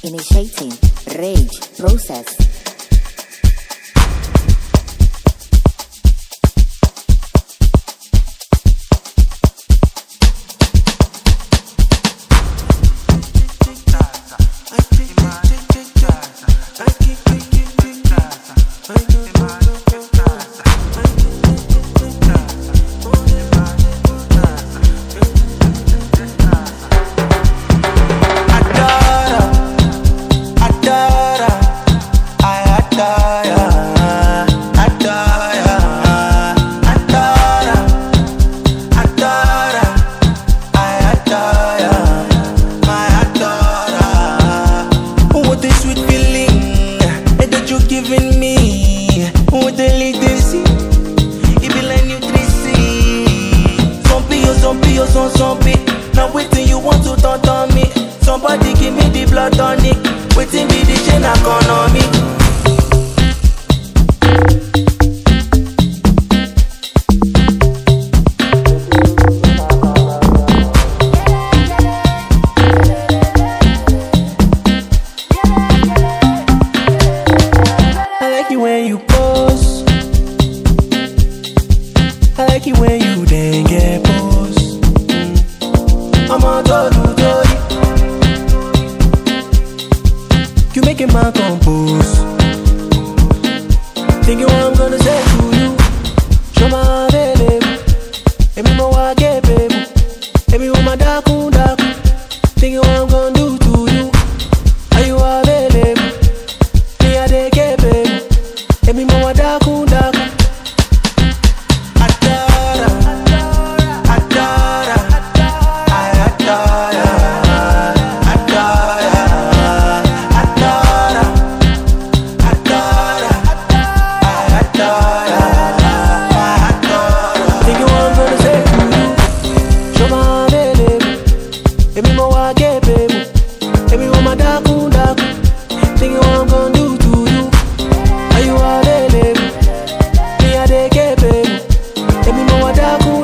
Initiating rage process. Now waiting you want to turn on me. Somebody give me the blood tonic. Waiting be the chain economy. I like it when you pose. I like it when you then get pose. I'm a do. You make a man compose. Thinking what I'm gonna say to you. Show my baby. Maybe more I get baby. Maybe what my daku. Thinking what I'm gonna do to you. Are you available? Me I dey get baby. Maybe more daku. Maybe more I get, baby. Maybe what my daku. Thinking what I'm gonna do to you. Are you available? Me I dey get, baby. Maybe more I daku.